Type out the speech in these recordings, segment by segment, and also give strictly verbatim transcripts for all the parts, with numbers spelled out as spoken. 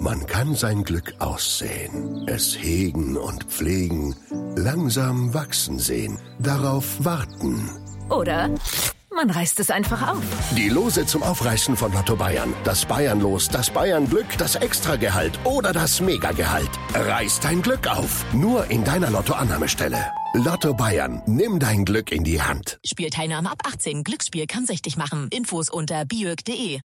Man kann sein Glück aussehen, es hegen und pflegen, langsam wachsen sehen, darauf warten. Oder man reißt es einfach auf. Die Lose zum Aufreißen von Lotto Bayern. Das Bayernlos, das Bayernglück, das Extragehalt oder das Megagehalt. Reiß dein Glück auf. Nur in deiner Lottoannahmestelle. Lotto Bayern. Nimm dein Glück in die Hand. Spielteilnahme ab achtzehn. Glücksspiel kann süchtig machen. Infos unter biög punkt de.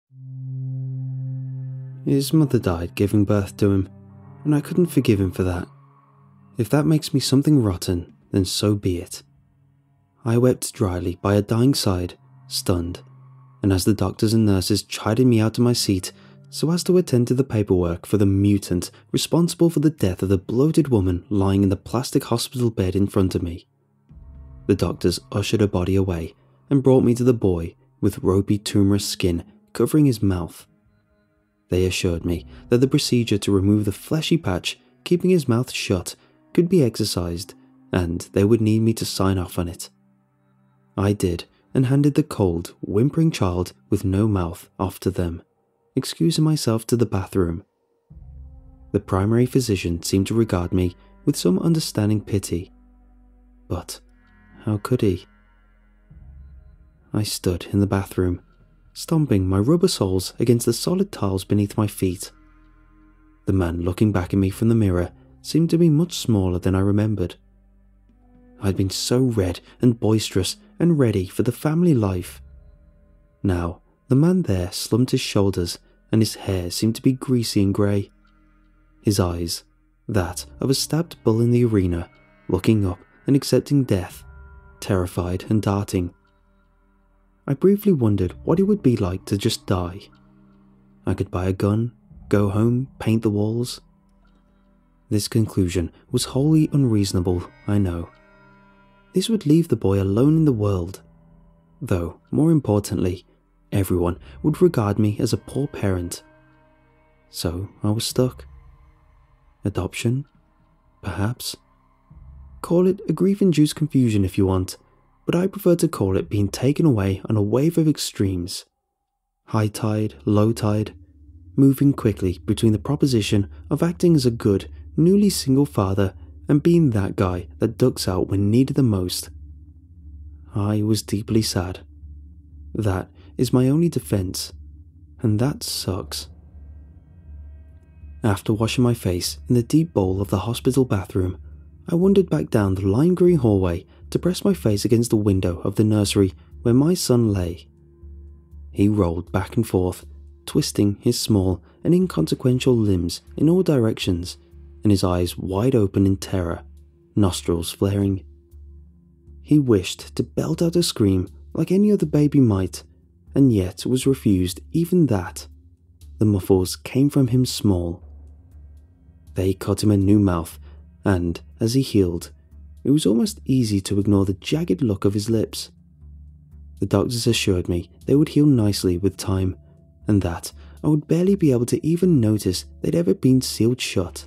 His mother died giving birth to him, and I couldn't forgive him for that. If that makes me something rotten, then so be it. I wept dryly by her dying side, stunned, and as the doctors and nurses chided me out of my seat so as to attend to the paperwork for the mutant responsible for the death of the bloated woman lying in the plastic hospital bed in front of me. The doctors ushered her body away and brought me to the boy with ropey tumorous skin covering his mouth. They assured me that the procedure to remove the fleshy patch keeping his mouth shut could be exercised, and they would need me to sign off on it. I did, and handed the cold, whimpering child with no mouth off to them, excusing myself to the bathroom. The primary physician seemed to regard me with some understanding pity. But how could he? I stood in the bathroom, stomping my rubber soles against the solid tiles beneath my feet. The man looking back at me from the mirror seemed to be much smaller than I remembered. I'd been so red and boisterous and ready for the family life. Now, the man there slumped his shoulders and his hair seemed to be greasy and grey. His eyes, that of a stabbed bull in the arena, looking up and accepting death, terrified and darting. I briefly wondered what it would be like to just die. I could buy a gun, go home, paint the walls. This conclusion was wholly unreasonable, I know. This would leave the boy alone in the world. Though, more importantly, everyone would regard me as a poor parent. So I was stuck. Adoption? Perhaps. Call it a grief-induced confusion if you want, but I prefer to call it being taken away on a wave of extremes. High tide, low tide, moving quickly between the proposition of acting as a good, newly single father and being that guy that ducks out when needed the most. I was deeply sad. That is my only defense, and that sucks. After washing my face in the deep bowl of the hospital bathroom, I wandered back down the lime green hallway to press my face against the window of the nursery where my son lay. He rolled back and forth, twisting his small and inconsequential limbs in all directions, and his eyes wide open in terror, nostrils flaring. He wished to belt out a scream like any other baby might, and yet was refused even that. The muffles came from him small. They cut him a new mouth, and as he healed, it was almost easy to ignore the jagged look of his lips. The doctors assured me they would heal nicely with time, and that I would barely be able to even notice they'd ever been sealed shut.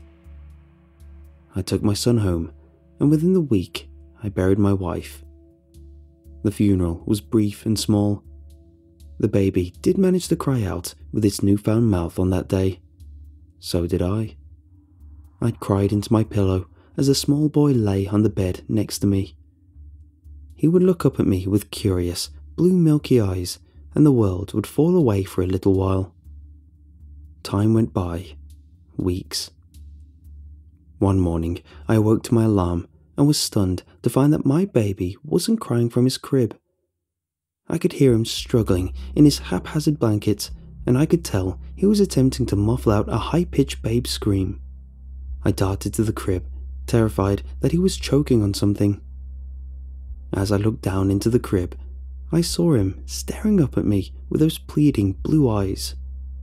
I took my son home, and within the week, I buried my wife. The funeral was brief and small. The baby did manage to cry out with its newfound mouth on that day. So did I. I'd cried into my pillow as the small boy lay on the bed next to me. He would look up at me with curious, blue milky eyes, and the world would fall away for a little while. Time went by. Weeks. One morning, I awoke to my alarm and was stunned to find that my baby wasn't crying from his crib. I could hear him struggling in his haphazard blankets, and I could tell he was attempting to muffle out a high-pitched babe scream. I darted to the crib, terrified that he was choking on something. As I looked down into the crib, I saw him staring up at me with those pleading blue eyes.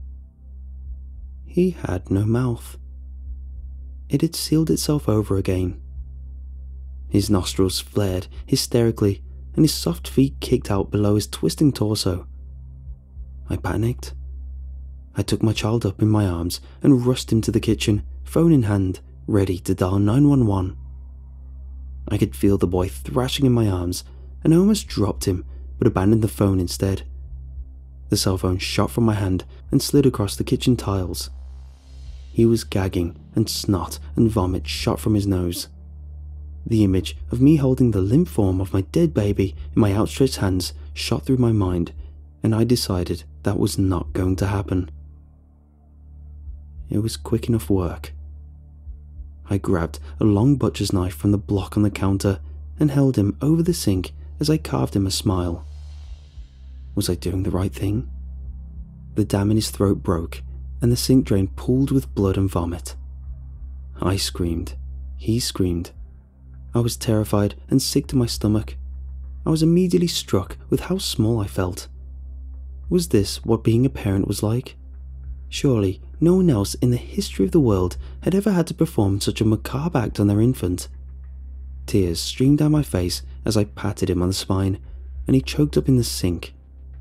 He had no mouth. It had sealed itself over again. His nostrils flared hysterically, and his soft feet kicked out below his twisting torso. I panicked. I took my child up in my arms and rushed him to the kitchen, phone in hand, ready to dial nine one one. I could feel the boy thrashing in my arms, and I almost dropped him, but abandoned the phone instead. The cell phone shot from my hand and slid across the kitchen tiles. he was gagging and snot and vomit shot from his nose. The image of me holding the limp form of my dead baby in my outstretched hands shot through my mind, and I decided that was not going to happen. It was quick enough work. I grabbed a long butcher's knife from the block on the counter and held him over the sink as I carved him a smile. Was I doing the right thing? The dam in his throat broke, and the sink drain pooled with blood and vomit. I screamed. He screamed. I was terrified and sick to my stomach. I was immediately struck with how small I felt. Was this what being a parent was like? Surely no one else in the history of the world had ever had to perform such a macabre act on their infant. Tears streamed down my face as I patted him on the spine, and he choked up in the sink.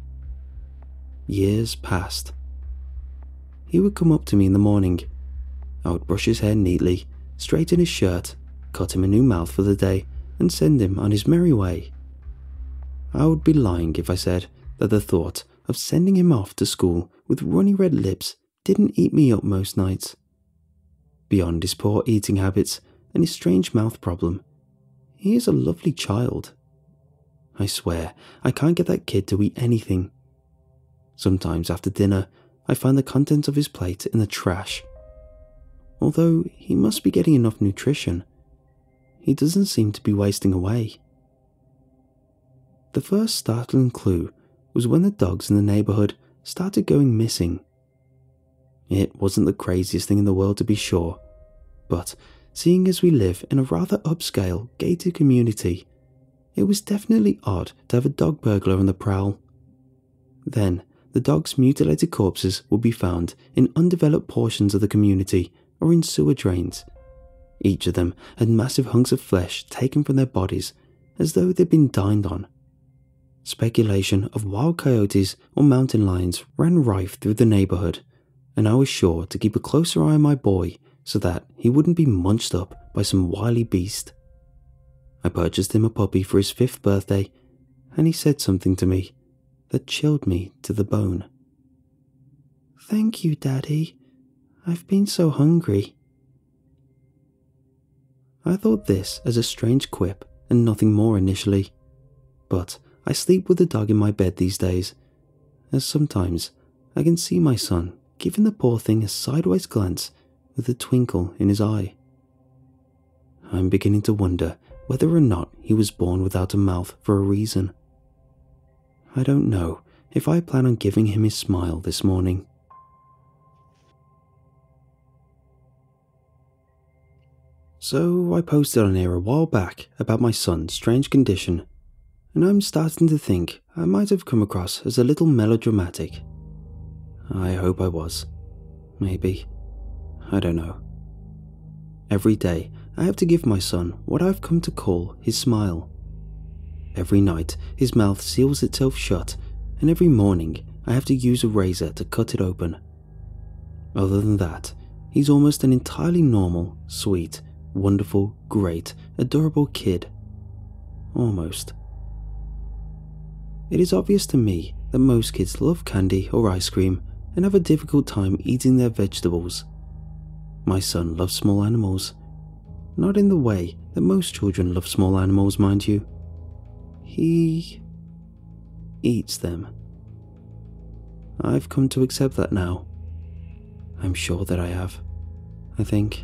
Years passed. He would come up to me in the morning. I would brush his hair neatly, straighten his shirt, cut him a new mouth for the day, and send him on his merry way. I would be lying if I said that the thought of sending him off to school with runny red lips didn't eat me up most nights. Beyond his poor eating habits and his strange mouth problem, he is a lovely child. I swear, I can't get that kid to eat anything. Sometimes after dinner, I find the contents of his plate in the trash. Although he must be getting enough nutrition, he doesn't seem to be wasting away. The first startling clue was when the dogs in the neighbourhood started going missing. It wasn't the craziest thing in the world to be sure, but seeing as we live in a rather upscale, gated community, it was definitely odd to have a dog burglar on the prowl. Then, the dogs' mutilated corpses would be found in undeveloped portions of the community or in sewer drains. Each of them had massive hunks of flesh taken from their bodies as though they'd been dined on. Speculation of wild coyotes or mountain lions ran rife through the neighbourhood, and I was sure to keep a closer eye on my boy so that he wouldn't be munched up by some wily beast. I purchased him a puppy for his fifth birthday, and he said something to me that chilled me to the bone. "Thank you, Daddy. I've been so hungry." I thought this as a strange quip and nothing more initially, but I sleep with the dog in my bed these days, as sometimes I can see my son giving the poor thing a sideways glance with a twinkle in his eye. I'm beginning to wonder whether or not he was born without a mouth for a reason. I don't know if I plan on giving him his smile this morning. So I posted on here a while back about my son's strange condition, and I'm starting to think I might have come across as a little melodramatic. I hope I was. Maybe. I don't know. Every day I have to give my son what I've come to call his smile. Every night his mouth seals itself shut, and every morning I have to use a razor to cut it open. Other than that, he's almost an entirely normal, sweet, wonderful, great, adorable kid. Almost. It is obvious to me that most kids love candy or ice cream and have a difficult time eating their vegetables. My son loves small animals. Not in the way that most children love small animals, mind you. He eats them. I've come to accept that now. I'm sure that I have. I think.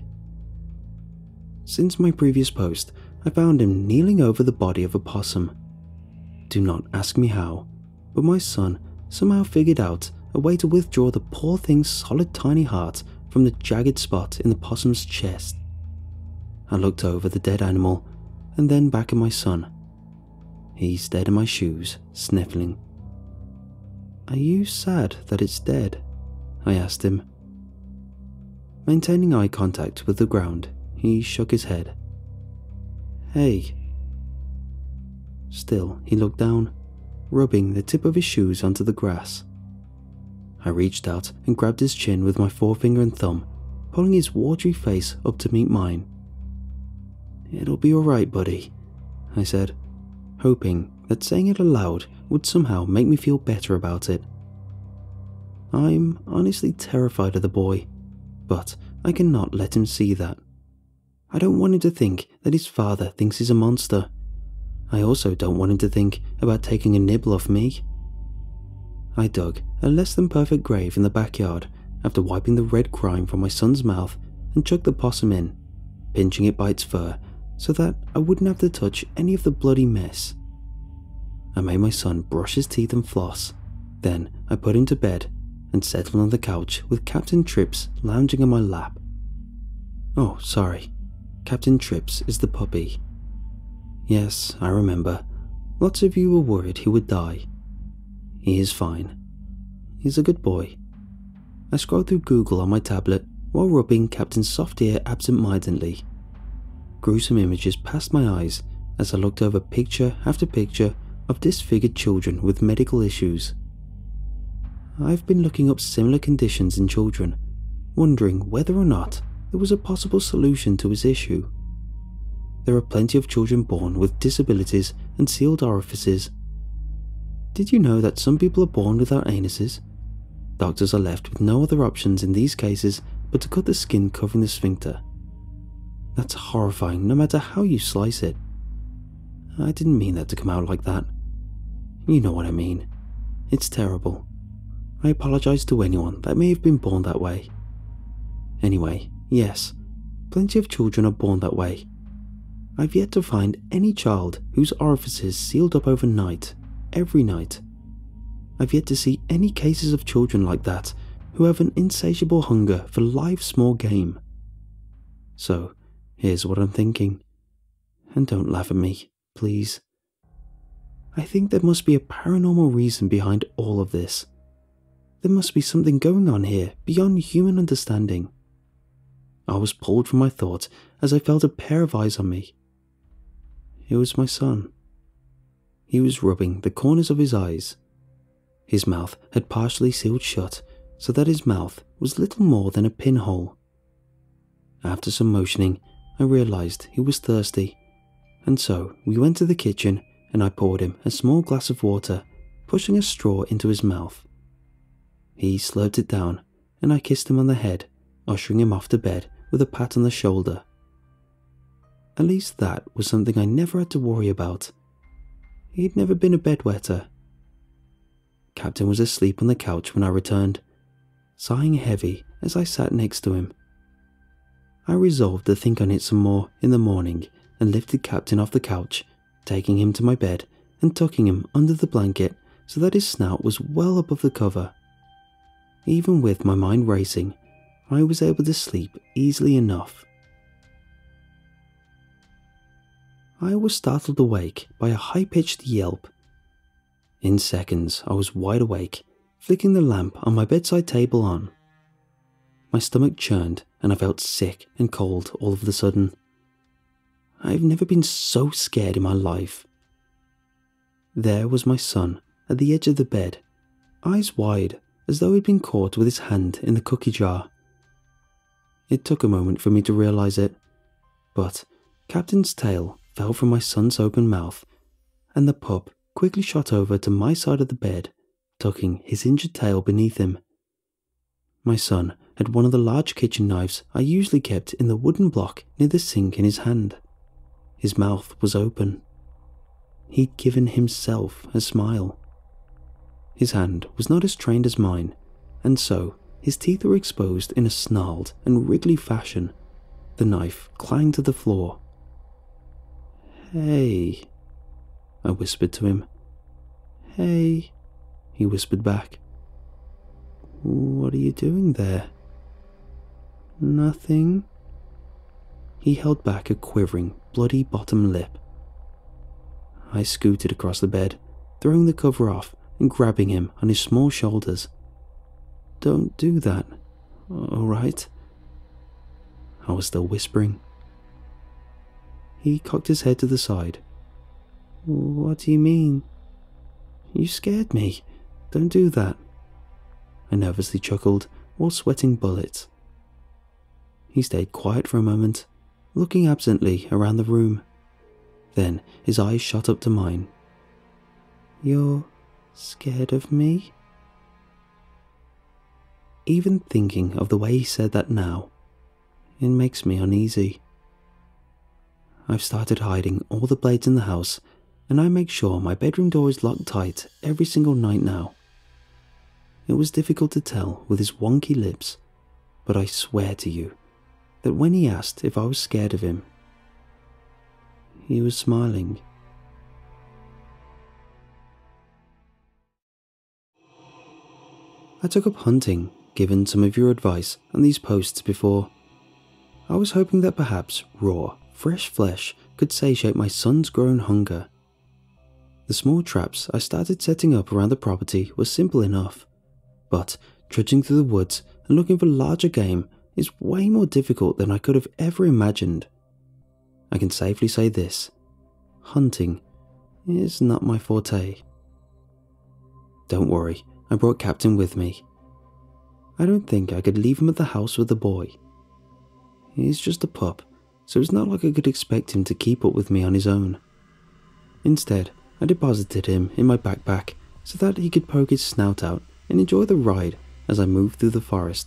Since my previous post, I found him kneeling over the body of a possum. Do not ask me how, but my son somehow figured out a way to withdraw the poor thing's solid tiny heart from the jagged spot in the possum's chest. I looked over the dead animal and then back at my son. He stared at my shoes, sniffling. "Are you sad that it's dead?" I asked him. Maintaining eye contact with the ground, he shook his head. "Hey." Still, he looked down, rubbing the tip of his shoes onto the grass. I reached out and grabbed his chin with my forefinger and thumb, pulling his watery face up to meet mine. "It'll be alright, buddy," I said, hoping that saying it aloud would somehow make me feel better about it. I'm honestly terrified of the boy, but I cannot let him see that. I don't want him to think that his father thinks he's a monster. I also don't want him to think about taking a nibble off me. I dug a less than perfect grave in the backyard after wiping the red grime from my son's mouth and chucked the possum in, pinching it by its fur so that I wouldn't have to touch any of the bloody mess. I made my son brush his teeth and floss. Then I put him to bed and settled on the couch with Captain Trips lounging on my lap. Oh, sorry. Captain Trips is the puppy. Yes, I remember. Lots of you were worried he would die. He is fine. He's a good boy. I scrolled through Google on my tablet while rubbing Captain's soft ear absent-mindedly. Gruesome images passed my eyes as I looked over picture after picture of disfigured children with medical issues. I've been looking up similar conditions in children, wondering whether or not there was a possible solution to his issue. There are plenty of children born with disabilities and sealed orifices. Did you know that some people are born without anuses? Doctors are left with no other options in these cases but to cut the skin covering the sphincter. That's horrifying no matter how you slice it. I didn't mean that to come out like that. You know what I mean. It's terrible. I apologize to anyone that may have been born that way. Anyway, yes, plenty of children are born that way. I've yet to find any child whose orifices sealed up overnight, every night. I've yet to see any cases of children like that who have an insatiable hunger for live small game. So, here's what I'm thinking. And don't laugh at me, please. I think there must be a paranormal reason behind all of this. There must be something going on here beyond human understanding. I was pulled from my thoughts as I felt a pair of eyes on me. It was my son. He was rubbing the corners of his eyes. His mouth had partially sealed shut, so that his mouth was little more than a pinhole. After some motioning, I realized he was thirsty, and so we went to the kitchen and I poured him a small glass of water, pushing a straw into his mouth. He slurped it down, and I kissed him on the head, ushering him off to bed with a pat on the shoulder. At least that was something I never had to worry about. He'd never been a bedwetter. Captain was asleep on the couch when I returned, sighing heavy as I sat next to him. I resolved to think on it some more in the morning and lifted Captain off the couch, taking him to my bed and tucking him under the blanket so that his snout was well above the cover. Even with my mind racing, I was able to sleep easily enough. I was startled awake by a high-pitched yelp. In seconds, I was wide awake, flicking the lamp on my bedside table on. My stomach churned and I felt sick and cold all of a sudden. I've never been so scared in my life. There was my son at the edge of the bed, eyes wide as though he'd been caught with his hand in the cookie jar. It took a moment for me to realize it, but Captain's tail fell from my son's open mouth, and the pup quickly shot over to my side of the bed, tucking his injured tail beneath him. My son had one of the large kitchen knives I usually kept in the wooden block near the sink in his hand. His mouth was open. He'd given himself a smile. His hand was not as trained as mine, and so his teeth were exposed in a snarled and wriggly fashion. The knife clanged to the floor. "Hey," I whispered to him. "Hey," he whispered back. "What are you doing there?" "Nothing." He held back a quivering, bloody bottom lip. I scooted across the bed, throwing the cover off and grabbing him on his small shoulders. "Don't do that, all right?" I was still whispering. He cocked his head to the side. "What do you mean?" "You scared me. Don't do that." I nervously chuckled while sweating bullets. He stayed quiet for a moment, looking absently around the room. Then his eyes shot up to mine. "You're scared of me?" Even thinking of the way he said that now, It makes me uneasy. I've started hiding all the blades in the house, and I make sure my bedroom door is locked tight every single night now. It was difficult to tell with his wonky lips, but I swear to you that when he asked if I was scared of him, he was smiling. I took up hunting, given some of your advice on these posts before. I was hoping that perhaps raw, fresh flesh could satiate my son's growing hunger. The small traps I started setting up around the property were simple enough, but trudging through the woods and looking for larger game is way more difficult than I could have ever imagined. I can safely say this: hunting is not my forte. Don't worry, I brought Captain with me. I don't think I could leave him at the house with the boy. He's just a pup, so it's not like I could expect him to keep up with me on his own. Instead, I deposited him in my backpack so that he could poke his snout out and enjoy the ride as I moved through the forest.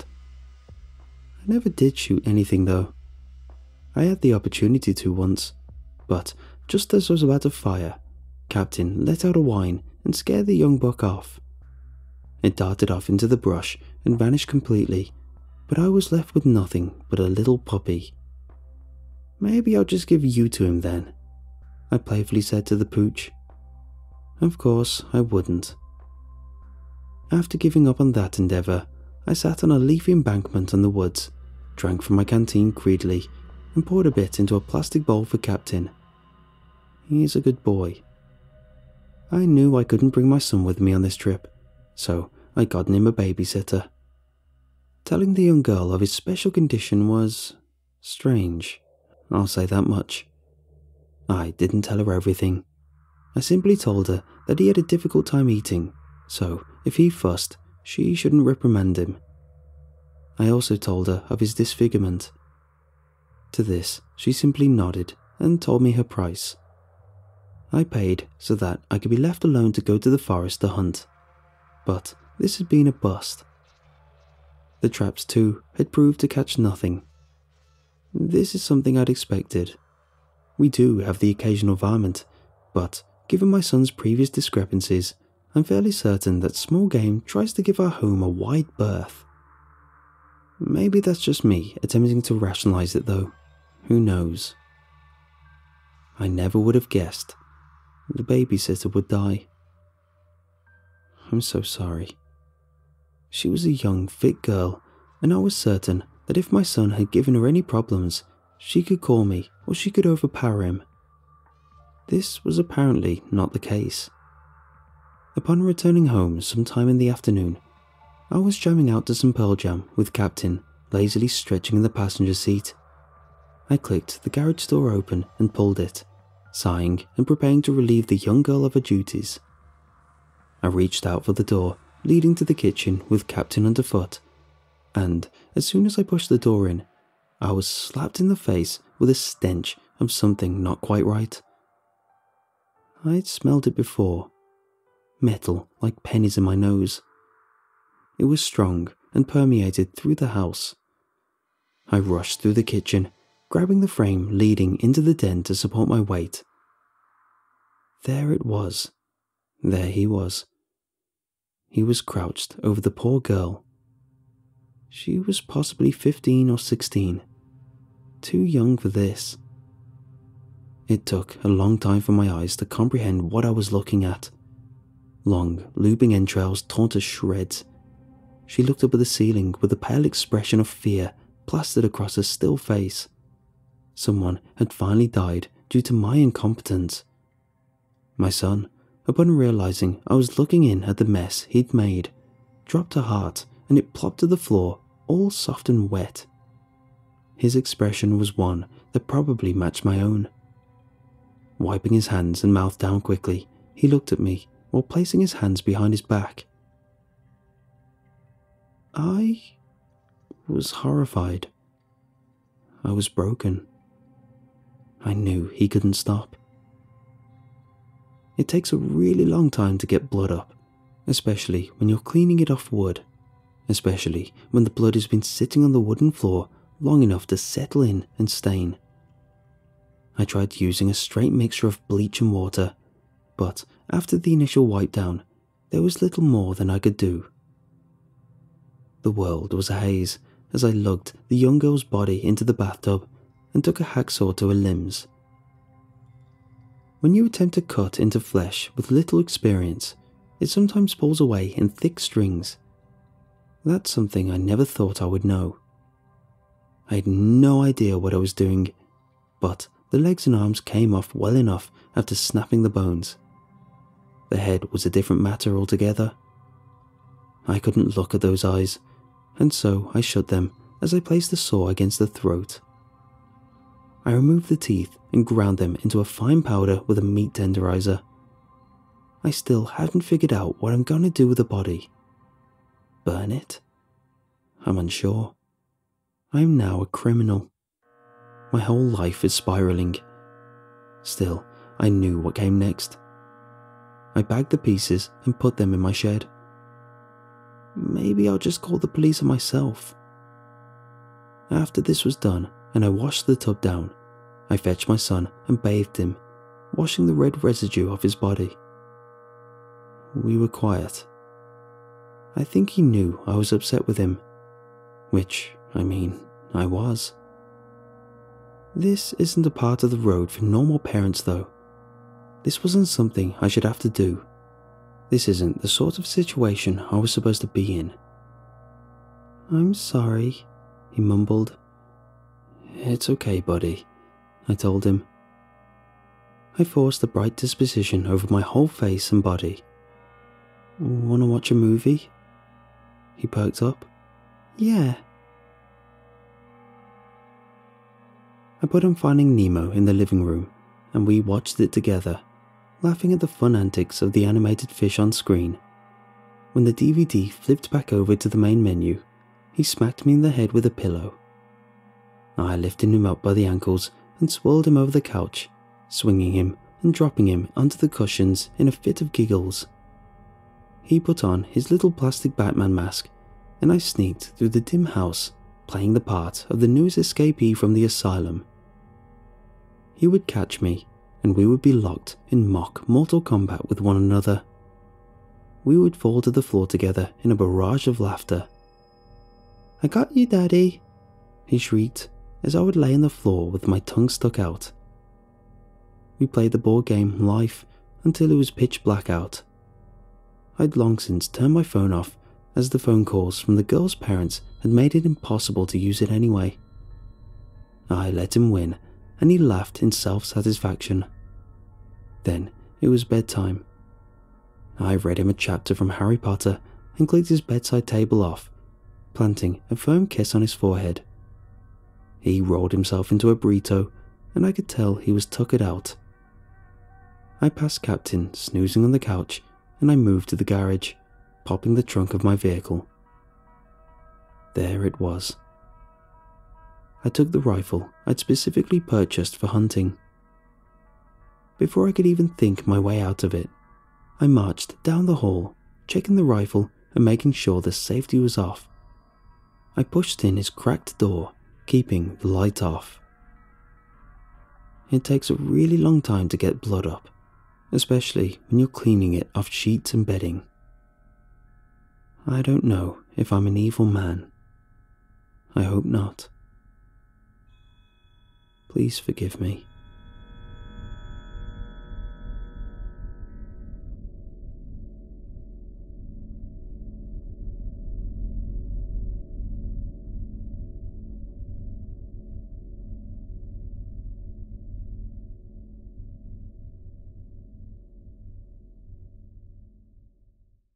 I never did shoot anything though. I had the opportunity to once, but just as I was about to fire, Captain let out a whine and scared the young buck off. It darted off into the brush and vanished completely, but I was left with nothing but a little puppy. Maybe I'll just give you to him then, I playfully said to the pooch. Of course, I wouldn't. After giving up on that endeavour, I sat on a leafy embankment in the woods, drank from my canteen greedily, and poured a bit into a plastic bowl for Captain. He's a good boy. I knew I couldn't bring my son with me on this trip, so I got him a babysitter. Telling the young girl of his special condition was strange, I'll say that much. I didn't tell her everything. I simply told her that he had a difficult time eating, so if he fussed, she shouldn't reprimand him. I also told her of his disfigurement. To this, she simply nodded and told me her price. I paid so that I could be left alone to go to the forest to hunt, but this had been a bust. The traps too had proved to catch nothing. This is something I'd expected. We do have the occasional varmint, but given my son's previous discrepancies, I'm fairly certain that small game tries to give our home a wide berth. Maybe that's just me attempting to rationalize it though. Who knows? I never would have guessed the babysitter would die. I'm so sorry. She was a young, fit girl, and I was certain that if my son had given her any problems, she could call me or she could overpower him. This was apparently not the case. Upon returning home sometime in the afternoon, I was jamming out to some Pearl Jam with Captain lazily stretching in the passenger seat. I clicked the garage door open and pulled it, sighing and preparing to relieve the young girl of her duties. I reached out for the door leading to the kitchen with Captain underfoot, and as soon as I pushed the door in, I was slapped in the face with a stench of something not quite right. I'd smelled it before. Metal like pennies in my nose. It was strong and permeated through the house. I rushed through the kitchen, grabbing the frame leading into the den to support my weight. There it was. There he was. He was crouched over the poor girl. She was possibly fifteen or sixteen. Too young for this. It took a long time for my eyes to comprehend what I was looking at. Long, looping entrails torn to shreds. She looked up at the ceiling with a pale expression of fear plastered across her still face. Someone had finally died due to my incompetence. My son, upon realizing I was looking in at the mess he'd made, dropped a heart and it plopped to the floor, all soft and wet. His expression was one that probably matched my own. Wiping his hands and mouth down quickly, he looked at me while placing his hands behind his back. I was horrified. I was broken. I knew he couldn't stop. It takes a really long time to get blood up, especially when you're cleaning it off wood, especially when the blood has been sitting on the wooden floor long enough to settle in and stain. I tried using a straight mixture of bleach and water, but after the initial wipe down, there was little more than I could do. The world was a haze as I lugged the young girl's body into the bathtub and took a hacksaw to her limbs. When you attempt to cut into flesh with little experience, it sometimes pulls away in thick strings. That's something I never thought I would know. I had no idea what I was doing, but the legs and arms came off well enough after snapping the bones. The head was a different matter altogether. I couldn't look at those eyes, and so I shut them as I placed the saw against the throat. I removed the teeth and ground them into a fine powder with a meat tenderizer. I still haven't figured out what I'm going to do with the body. Burn it? I'm unsure. I am now a criminal. My whole life is spiraling. Still, I knew what came next. I bagged the pieces and put them in my shed. Maybe I'll just call the police on myself. After this was done and I washed the tub down, I fetched my son and bathed him, washing the red residue off his body. We were quiet. I think he knew I was upset with him, which, I mean, I was. This isn't a part of the road for normal parents though. This wasn't something I should have to do. This isn't the sort of situation I was supposed to be in. I'm sorry, he mumbled. It's okay, buddy, I told him. I forced a bright disposition over my whole face and body. Wanna watch a movie? He perked up. Yeah. I put on Finding Nemo in the living room, and we watched it together, laughing at the fun antics of the animated fish on screen. When the D V D flipped back over to the main menu, he smacked me in the head with a pillow. I lifted him up by the ankles and swirled him over the couch, swinging him and dropping him onto the cushions in a fit of giggles. He put on his little plastic Batman mask, and I sneaked through the dim house, playing the part of the newest escapee from the asylum. He would catch me, and we would be locked in mock Mortal Kombat with one another. We would fall to the floor together in a barrage of laughter. I got you, Daddy, he shrieked as I would lay on the floor with my tongue stuck out. We played the board game Life until it was pitch black out. I'd long since turned my phone off as the phone calls from the girl's parents had made it impossible to use it anyway. I let him win, and he laughed in self-satisfaction. Then it was bedtime. I read him a chapter from Harry Potter and clicked his bedside table off, planting a firm kiss on his forehead. He rolled himself into a burrito, and I could tell he was tuckered out. I passed Captain snoozing on the couch, and I moved to the garage, popping the trunk of my vehicle. There it was. I took the rifle I'd specifically purchased for hunting. Before I could even think my way out of it, I marched down the hall, checking the rifle and making sure the safety was off. I pushed in his cracked door, keeping the light off. It takes a really long time to get blood up, especially when you're cleaning it off sheets and bedding. I don't know if I'm an evil man. I hope not. Please forgive me.